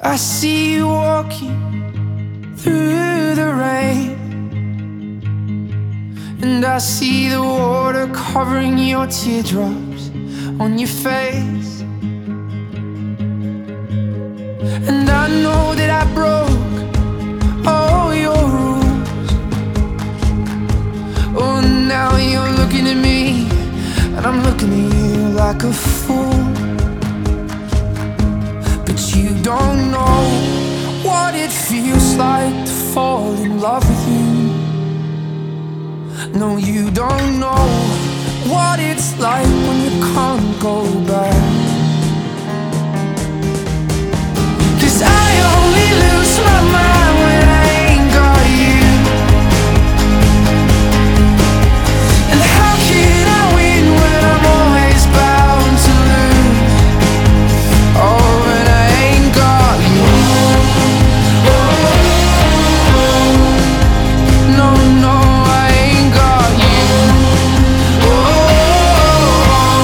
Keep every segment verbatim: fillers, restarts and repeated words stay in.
I see you walking through the rain, and I see the water covering your teardrops on your face. And I know that I broke all your rules. Oh, now you're looking at me, and I'm looking at you like a fool. But you don't know what it feels like to fall in love with you. No, you don't know what it's like when you can't go back. 'Cause I only lose my mind when I ain't got you. And how can I win when I'm always bound to lose? Oh, when I ain't got you. No, no, I ain't got you. Oh,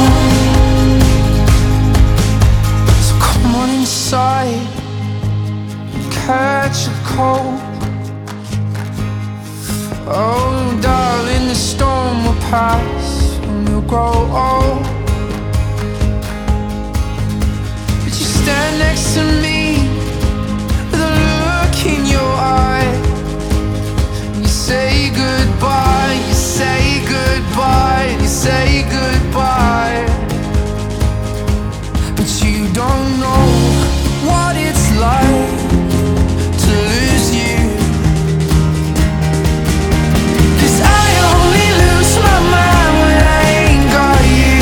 so come on inside, catch a cold. Oh, darling, the storm will pass and we'll grow old. But you stand next to me with a look in your eye. You say goodbye, you say goodbye, you say goodbye. But you don't know what it's like to lose you. 'Cause I only lose my mind when I ain't got you.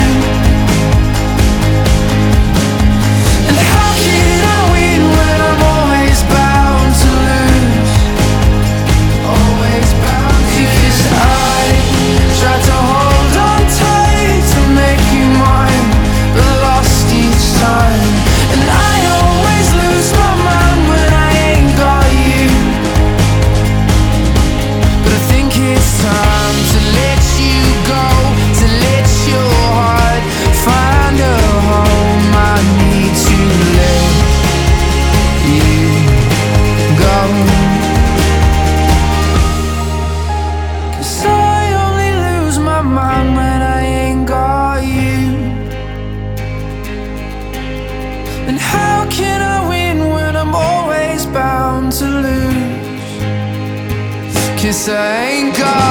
And how can I win when I'm always bound to lose? Always bound to lose. 'Cause I tried to hold on tight to make you mine, but lost each time. And I always lose my mind when I ain't got you. But I think it's time to let you go, to let your heart find a home. I need to let you go. 'Cause I only lose my mind when I ain't got you. And how can I win when I'm always bound to lose? 'Cause I ain't got